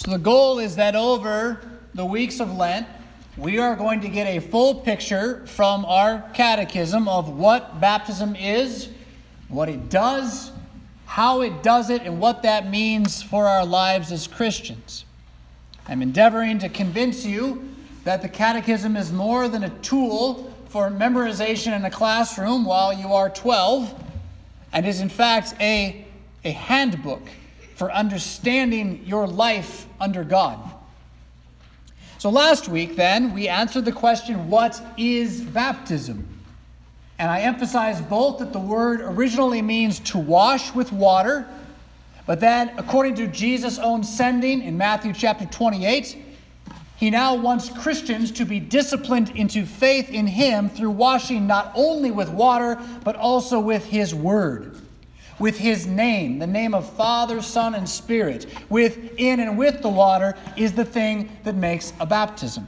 So the goal is that over the weeks of Lent, we are going to get a full picture from our catechism of what baptism is, what it does, how it does it, and what that means for our lives as Christians. I'm endeavoring to convince you that the catechism is more than a tool for memorization in a classroom while you are 12, and is in fact a handbook for understanding your life under God. So last week, then, we answered the question, what is baptism? And I emphasized both that the word originally means to wash with water, but then, according to Jesus' own sending in Matthew chapter 28, he now wants Christians to be disciplined into faith in him through washing not only with water, but also with his word, with his name, the name of Father, Son, and Spirit. Within and with the water is the thing that makes a baptism.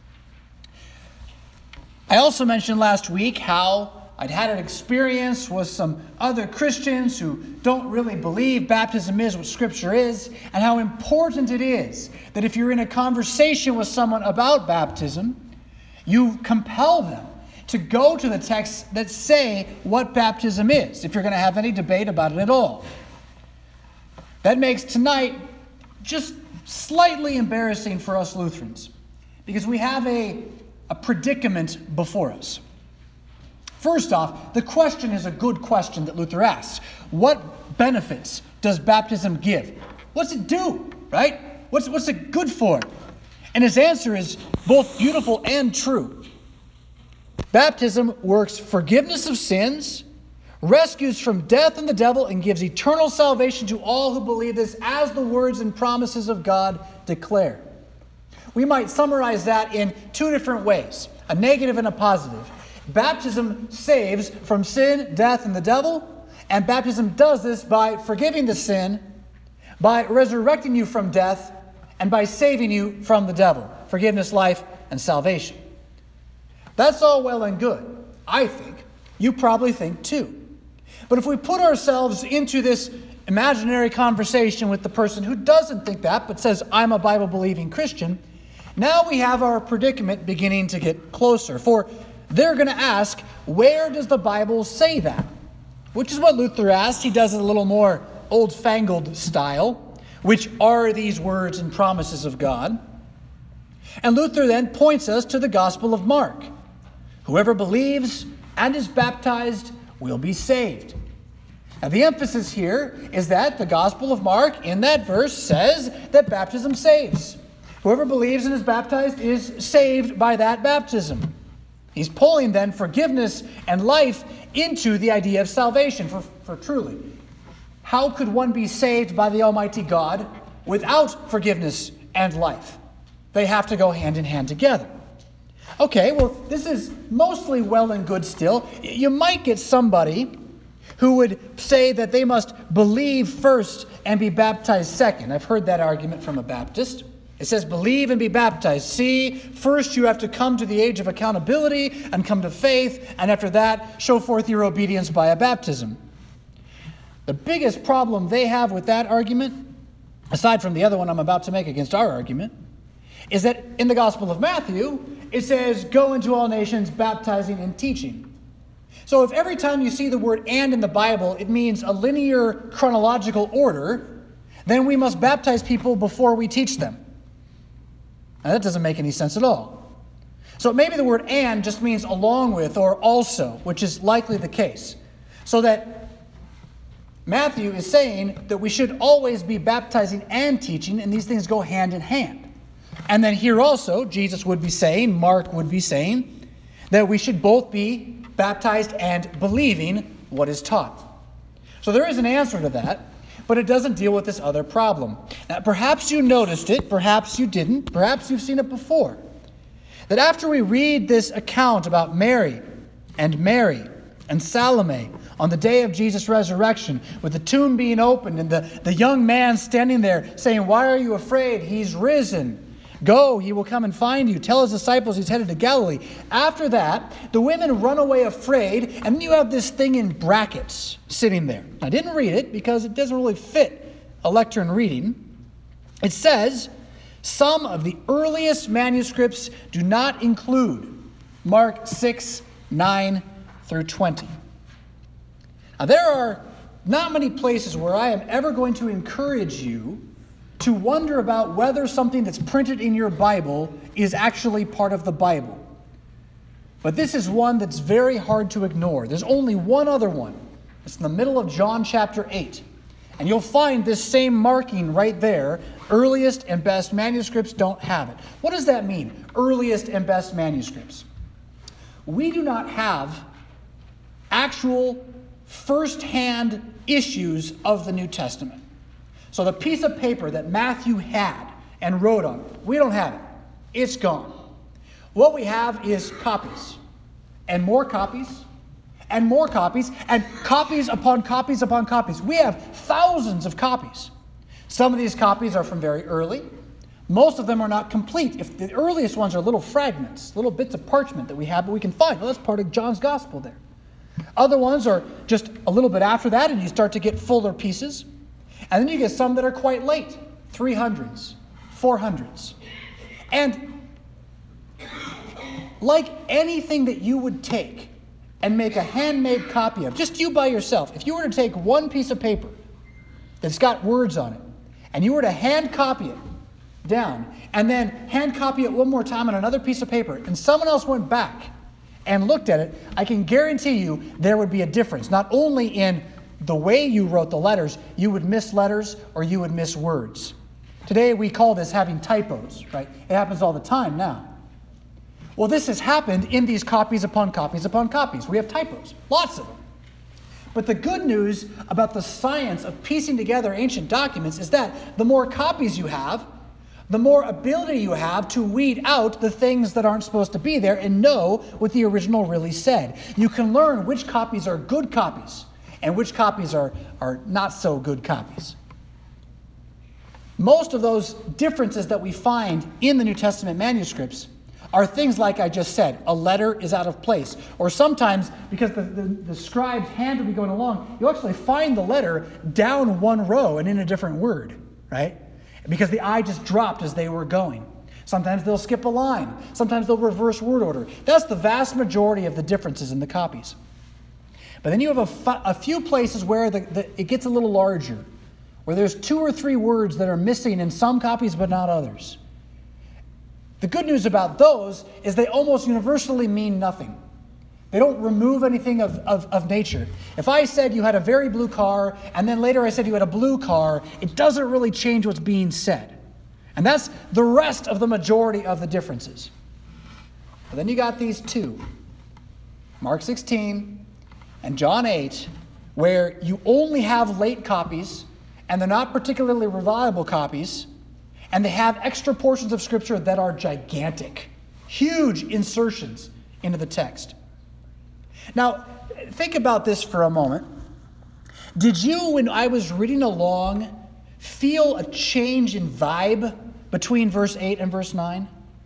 I also mentioned last week how I'd had an experience with some other Christians who don't really believe baptism is what Scripture is, and how important it is that if you're in a conversation with someone about baptism, you compel them to go to the texts that say what baptism is, if you're going to have any debate about it at all. That makes tonight just slightly embarrassing for us Lutherans, because we have a predicament before us. First off, the question is a good question that Luther asks. What benefits does baptism give? What's it do, right? What's it good for? And his answer is both beautiful and true. Baptism works forgiveness of sins, rescues from death and the devil, and gives eternal salvation to all who believe this, as the words and promises of God declare. We might summarize that in two different ways, a negative and a positive. Baptism saves from sin, death, and the devil, and baptism does this by forgiving the sin, by resurrecting you from death, and by saving you from the devil. Forgiveness, life, and salvation. That's all well and good, I think. You probably think too. But if we put ourselves into this imaginary conversation with the person who doesn't think that, but says, I'm a Bible-believing Christian, now we have our predicament beginning to get closer. For they're going to ask, where does the Bible say that? Which is what Luther asked. He does it a little more old-fangled style. Which are these words and promises of God? And Luther then points us to the Gospel of Mark. Whoever believes and is baptized will be saved. Now the emphasis here is that the Gospel of Mark in that verse says that baptism saves. Whoever believes and is baptized is saved by that baptism. He's pulling then forgiveness and life into the idea of salvation. For truly, how could one be saved by the Almighty God without forgiveness and life? They have to go hand in hand together. Okay, well, this is mostly well and good still. You might get somebody who would say that they must believe first and be baptized second. I've heard that argument from a Baptist. It says, believe and be baptized. See, first you have to come to the age of accountability and come to faith, and after that, show forth your obedience by a baptism. The biggest problem they have with that argument, aside from the other one I'm about to make against our argument, is that in the Gospel of Matthew, it says, go into all nations, baptizing and teaching. So if every time you see the word and in the Bible, it means a linear chronological order, then we must baptize people before we teach them. Now that doesn't make any sense at all. So maybe the word and just means along with or also, which is likely the case. So that Matthew is saying that we should always be baptizing and teaching, and these things go hand in hand. And then here also, Jesus would be saying, Mark would be saying, that we should both be baptized and believing what is taught. So there is an answer to that, but it doesn't deal with this other problem. Now, perhaps you noticed it, perhaps you didn't, perhaps you've seen it before. That after we read this account about Mary and Salome on the day of Jesus' resurrection, with the tomb being opened and the young man standing there saying, why are you afraid? He's risen. Go, he will come and find you. Tell his disciples he's headed to Galilee. After that, the women run away afraid, and then you have this thing in brackets sitting there. I didn't read it because it doesn't really fit a lectern reading. It says, Some of the earliest manuscripts do not include Mark 6, 9 through 20. Now, there are not many places where I am ever going to encourage you to wonder about whether something that's printed in your Bible is actually part of the Bible. But this is one that's very hard to ignore. There's only one other one. It's in the middle of John chapter 8. And you'll find this same marking right there. Earliest and best manuscripts don't have it. What does that mean? Earliest and best manuscripts. We do not have actual first-hand issues of the New Testament. So the piece of paper that Matthew had and wrote on, we don't have it. It's gone. What we have is copies, and more copies, and more copies, and copies upon copies upon copies. We have thousands of copies. Some of these copies are from very early. Most of them are not complete. If the earliest ones are little fragments, little bits of parchment that we have, but we can find. Well, that's part of John's Gospel there. Other ones are just a little bit after that, and you start to get fuller pieces. And then you get some that are quite late, 300s, 400s. And like anything that you would take and make a handmade copy of, just you by yourself, if you were to take one piece of paper that's got words on it, and you were to hand copy it down, and then hand copy it one more time on another piece of paper, and someone else went back and looked at it, I can guarantee you there would be a difference. Not only in the way you wrote the letters, you would miss letters or you would miss words. Today we call this having typos, right? It happens all the time now. Well, this has happened in these copies upon copies upon copies. We have typos, lots of them. But the good news about the science of piecing together ancient documents is that the more copies you have, the more ability you have to weed out the things that aren't supposed to be there and know what the original really said. You can learn which copies are good copies and which copies are not so good copies. Most of those differences that we find in the New Testament manuscripts are things like I just said. A letter is out of place. Or sometimes, because the scribe's hand will be going along, you'll actually find the letter down one row and in a different word, right? Because the I just dropped as they were going. Sometimes they'll skip a line. Sometimes they'll reverse word order. That's the vast majority of the differences in the copies. But then you have a few places where it gets a little larger, where there's 2 or 3 words that are missing in some copies but not others. The good news about those is they almost universally mean nothing. They don't remove anything of nature. If I said you had a very blue car, and then later I said you had a blue car, it doesn't really change what's being said. And that's the rest of the majority of the differences. But then you got these 2, Mark 16 and John 8, where you only have late copies, and they're not particularly reliable copies, and they have extra portions of Scripture that are gigantic, huge insertions into the text. Now, think about this for a moment. Did you, when I was reading along, feel a change in vibe between verse 8 and verse 9?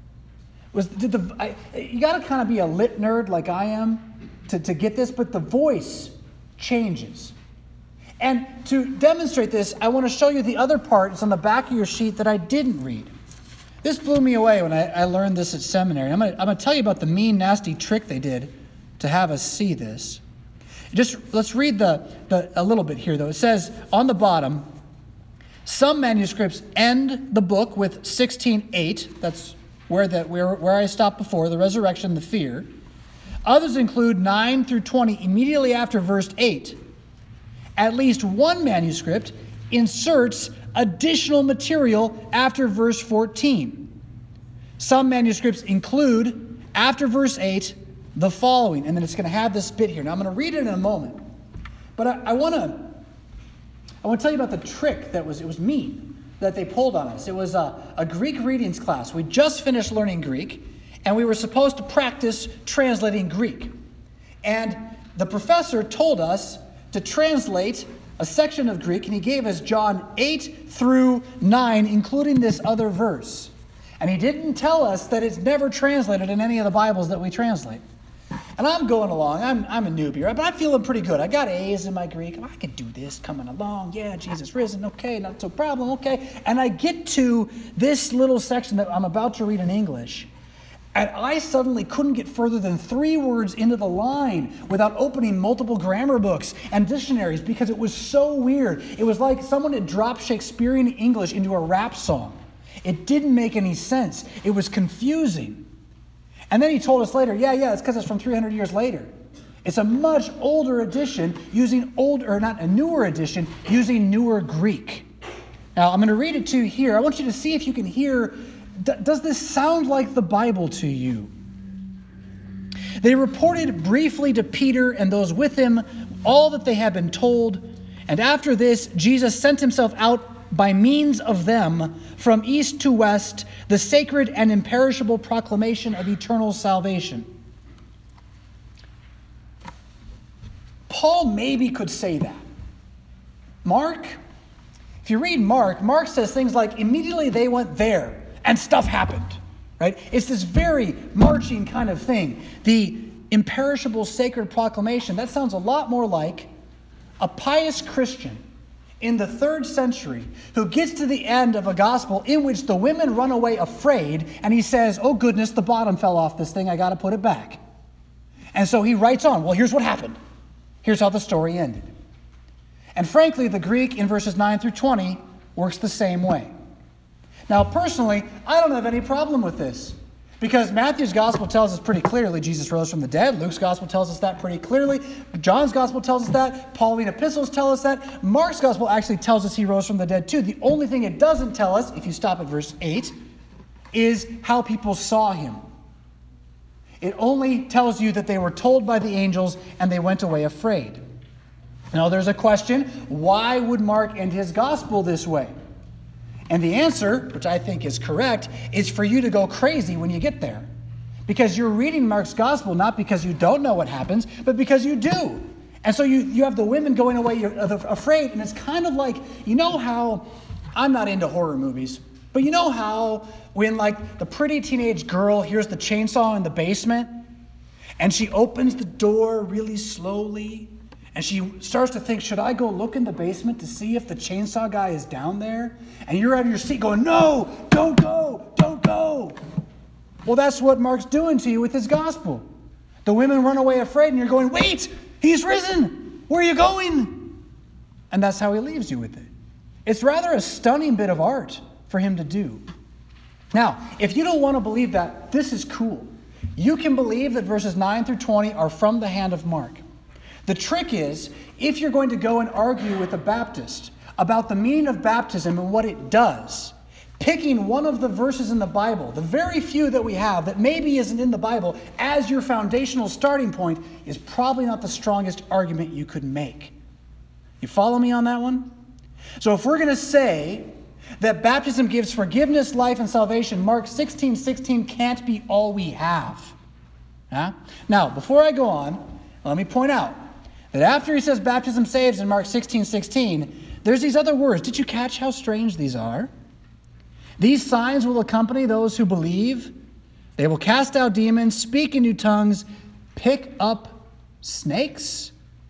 You got to kind of be a lit nerd like I am to get this, but the voice changes. And to demonstrate this, I want to show you the other part. It's on the back of your sheet that I didn't read. This blew me away when I learned this at seminary. I'm going to tell you about the mean, nasty trick they did to have us see this. Just let's read a little bit here, though. It says on the bottom, some manuscripts end the book with 16:8. That's where I stopped before, the resurrection, the fear. Others include 9 through 20 immediately after verse 8. At least one manuscript inserts additional material after verse 14. Some manuscripts include, after verse 8, the following. And then it's going to have this bit here. Now, I'm going to read it in a moment. But I want to tell you about the trick it was mean, that they pulled on us. It was a Greek readings class. We just finished learning Greek, and we were supposed to practice translating Greek. And the professor told us to translate a section of Greek, and he gave us John 8 through 9, including this other verse. And he didn't tell us that it's never translated in any of the Bibles that we translate. And I'm going along. I'm a newbie, right? But I'm feeling pretty good. I got A's in my Greek. I could do this coming along. Yeah, Jesus risen. Okay, not so problem. Okay. And I get to this little section that I'm about to read in English. And I suddenly couldn't get further than 3 words into the line without opening multiple grammar books and dictionaries because it was so weird. It was like someone had dropped Shakespearean English into a rap song. It didn't make any sense. It was confusing. And then he told us later, yeah, it's because it's from 300 years later. It's a much older edition not a newer edition, using newer Greek. Now, I'm going to read it to you here. I want you to see if you can hear, does this sound like the Bible to you? They reported briefly to Peter and those with him all that they had been told. And after this, Jesus sent himself out by means of them, from east to west, the sacred and imperishable proclamation of eternal salvation. Paul maybe could say that. Mark, if you read Mark says things like, immediately they went there, and stuff happened. Right? It's this very marching kind of thing. The imperishable sacred proclamation, that sounds a lot more like a pious Christian in the 3rd century who gets to the end of a gospel in which the women run away afraid, and he says, oh goodness, the bottom fell off this thing, I got to put it back. And so he writes on, well, here's what happened. Here's how the story ended. And frankly, the Greek in verses 9 through 20 works the same way. Now, personally, I don't have any problem with this, because Matthew's gospel tells us pretty clearly Jesus rose from the dead. Luke's gospel tells us that pretty clearly. John's gospel tells us that. Pauline epistles tell us that. Mark's gospel actually tells us he rose from the dead too. The only thing it doesn't tell us, if you stop at verse 8, is how people saw him. It only tells you that they were told by the angels and they went away afraid. Now there's a question, why would Mark end his gospel this way? And the answer, which I think is correct, is for you to go crazy when you get there. Because you're reading Mark's gospel not because you don't know what happens, but because you do. And so you have the women going away afraid, and it's kind of like, you know how, I'm not into horror movies, but you know how when like the pretty teenage girl hears the chainsaw in the basement, and she opens the door really slowly, and she starts to think, should I go look in the basement to see if the chainsaw guy is down there? And you're out of your seat going, no, don't go, don't go. Well, that's what Mark's doing to you with his gospel. The women run away afraid, and you're going, wait, he's risen. Where are you going? And that's how he leaves you with it. It's rather a stunning bit of art for him to do. Now, if you don't want to believe that, this is cool. You can believe that verses 9 through 20 are from the hand of Mark. The trick is, if you're going to go and argue with a Baptist about the meaning of baptism and what it does, picking one of the verses in the Bible, the very few that we have that maybe isn't in the Bible, as your foundational starting point is probably not the strongest argument you could make. You follow me on that one? So if we're going to say that baptism gives forgiveness, life, and salvation, Mark 16:16 can't be all we have. Huh? Now, before I go on, let me point out that after he says baptism saves in Mark 16:16, there's these other words. Did you catch how strange these are? These signs will accompany those who believe. They will cast out demons, speak in new tongues, pick up snakes,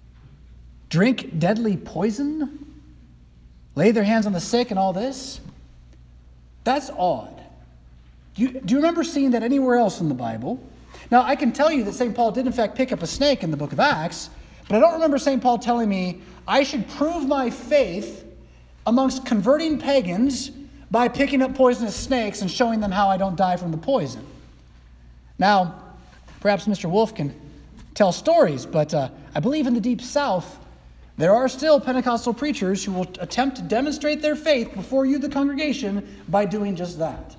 drink deadly poison, lay their hands on the sick, and all this. That's odd. Do you remember seeing that anywhere else in the Bible? Now, I can tell you that St. Paul did in fact pick up a snake in the book of Acts, but I don't remember St. Paul telling me I should prove my faith amongst converting pagans by picking up poisonous snakes and showing them how I don't die from the poison. Now, perhaps Mr. Wolf can tell stories, but I believe in the Deep South, there are still Pentecostal preachers who will attempt to demonstrate their faith before you, the congregation, by doing just that.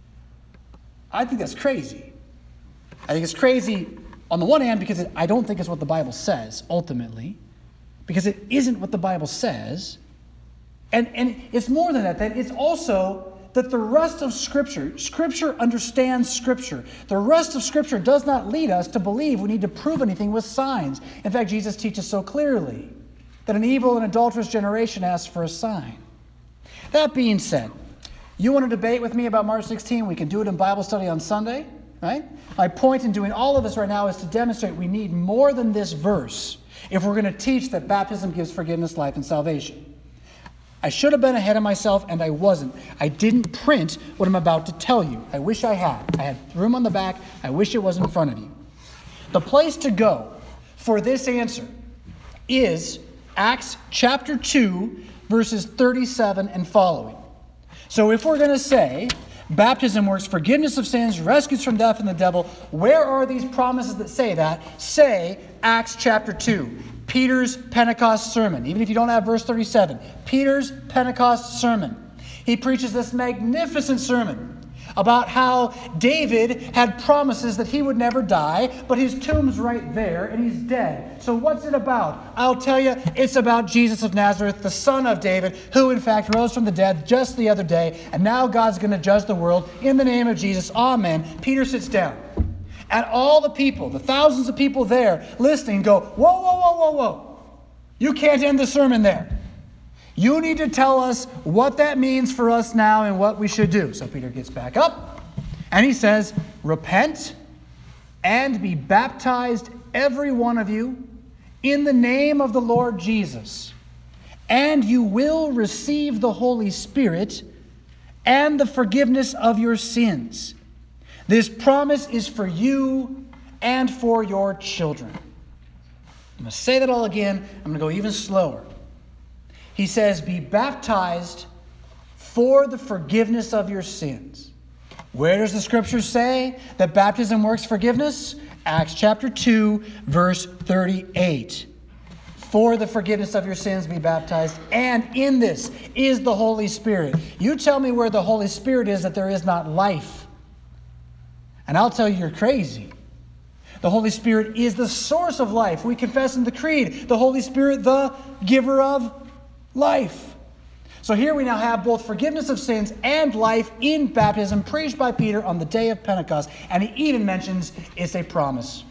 I think that's crazy. I think it's crazy on the one hand because I don't think it's what the Bible says, ultimately, because it isn't what the Bible says. And it's more than that it's also that the rest of Scripture understands Scripture. The rest of Scripture does not lead us to believe we need to prove anything with signs. In fact, Jesus teaches so clearly that an evil and adulterous generation asks for a sign. That being said, you want to debate with me about Mark 16? We can do it in Bible study on Sunday. right? My point in doing all of this right now is to demonstrate we need more than this verse if we're going to teach that baptism gives forgiveness, life, and salvation. I should have been ahead of myself, and I wasn't. I didn't print what I'm about to tell you. I wish I had. I had room on the back. I wish it was in front of you. The place to go for this answer is Acts chapter 2, verses 37 and following. So if we're going to say baptism works forgiveness of sins, rescues from death and the devil, where are these promises that say that? Say Acts chapter 2. Peter's Pentecost sermon. Even if you don't have verse 37. Peter's Pentecost sermon. He preaches this magnificent sermon about how David had promises that he would never die, but his tomb's right there and he's dead. So what's it about? I'll tell you, it's about Jesus of Nazareth, the son of David, who in fact rose from the dead just the other day, and now God's going to judge the world in the name of Jesus. Amen. Peter sits down. And all the people, the thousands of people there listening go, whoa, whoa, whoa, whoa, whoa. You can't end the sermon there. You need to tell us what that means for us now and what we should do. So Peter gets back up and he says, repent and be baptized, every one of you, in the name of the Lord Jesus, and you will receive the Holy Spirit and the forgiveness of your sins. This promise is for you and for your children. I'm going to say that all again. I'm going to go even slower. He says, be baptized for the forgiveness of your sins. Where does the scripture say that baptism works forgiveness? Acts chapter 2, verse 38. For the forgiveness of your sins be baptized, and in this is the Holy Spirit. You tell me where the Holy Spirit is that there is not life. And I'll tell you you're crazy. The Holy Spirit is the source of life. We confess in the Creed, the Holy Spirit, the giver of life. So here we now have both forgiveness of sins and life in baptism, preached by Peter on the day of Pentecost. And he even mentions it's a promise.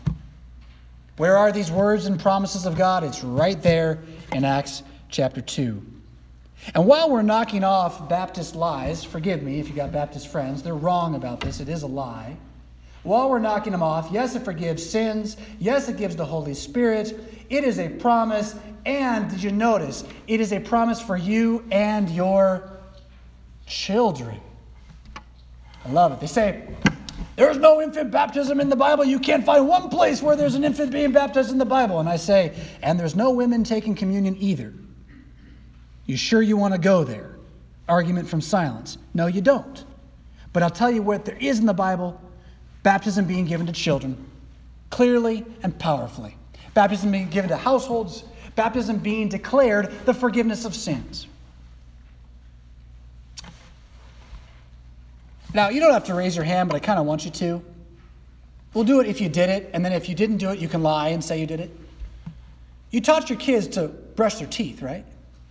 Where are these words and promises of God? It's right there in Acts chapter 2. And while we're knocking off Baptist lies, forgive me if you got Baptist friends, they're wrong about this. It is a lie. While we're knocking them off, yes, it forgives sins. Yes, it gives the Holy Spirit. It is a promise. And did you notice? It is a promise for you and your children. I love it. They say, there's no infant baptism in the Bible. You can't find one place where there's an infant being baptized in the Bible. And I say, and there's no women taking communion either. You sure you want to go there? Argument from silence. No, you don't. But I'll tell you what there is in the Bible. Baptism being given to children, clearly and powerfully. Baptism being given to households. Baptism being declared the forgiveness of sins. Now, you don't have to raise your hand, but I kind of want you to. We'll do it if you did it, and then if you didn't do it, you can lie and say you did it. You taught your kids to brush their teeth, right?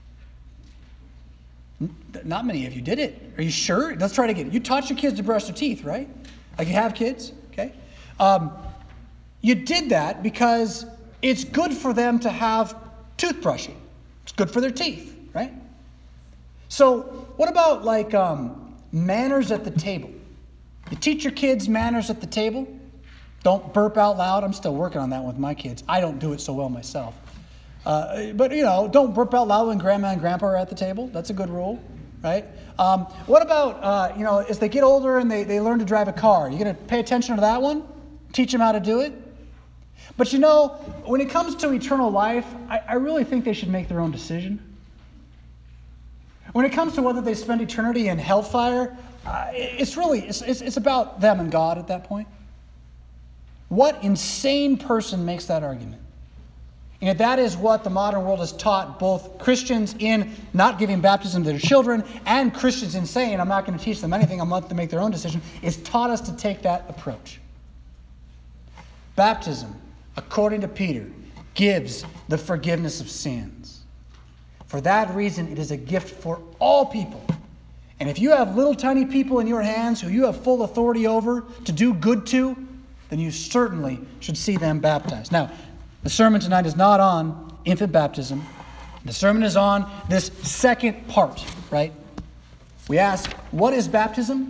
Not many of you did it. Are you sure? Let's try it again. You taught your kids to brush their teeth, right? Like you have kids, okay? You did that because it's good for them to have toothbrushing. It's good for their teeth, right? So what about like manners at the table? You teach your kids manners at the table. Don't burp out loud. I'm still working on that with my kids. I don't do it so well myself. But, don't burp out loud when grandma and grandpa are at the table. That's a good rule, right? What about, as they get older and they learn to drive a car? You going to pay attention to that one? Teach them how to do it? But, when it comes to eternal life, I really think they should make their own decision. When it comes to whether they spend eternity in hellfire, it's about them and God at that point. What insane person makes that argument? And that is what the modern world has taught both Christians in not giving baptism to their children and Christians in saying, I'm not going to teach them anything, I'm let them make their own decision. It's taught us to take that approach. Baptism, according to Peter, gives the forgiveness of sins. For that reason, it is a gift for all people. And if you have little tiny people in your hands who you have full authority over to do good to, then you certainly should see them baptized. Now, the sermon tonight is not on infant baptism. The sermon is on this second part, right? We ask, what is baptism?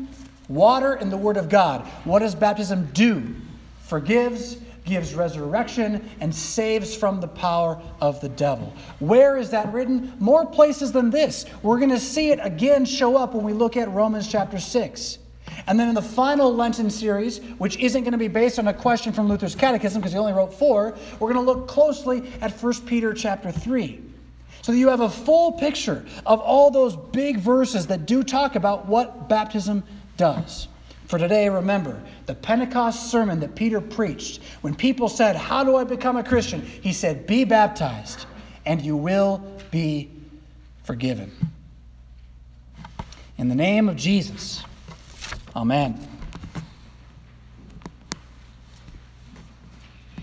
Water and the Word of God. What does baptism do? Forgives, gives resurrection, and saves from the power of the devil. Where is that written? More places than this. We're going to see it again show up when we look at Romans chapter 6. And then in the final Lenten series, which isn't going to be based on a question from Luther's Catechism because he only wrote 4, we're going to look closely at 1 Peter chapter 3. So that you have a full picture of all those big verses that do talk about what baptism does. For today, remember, the Pentecost sermon that Peter preached, when people said, "How do I become a Christian?" he said, "Be baptized, and you will be forgiven." In the name of Jesus, amen.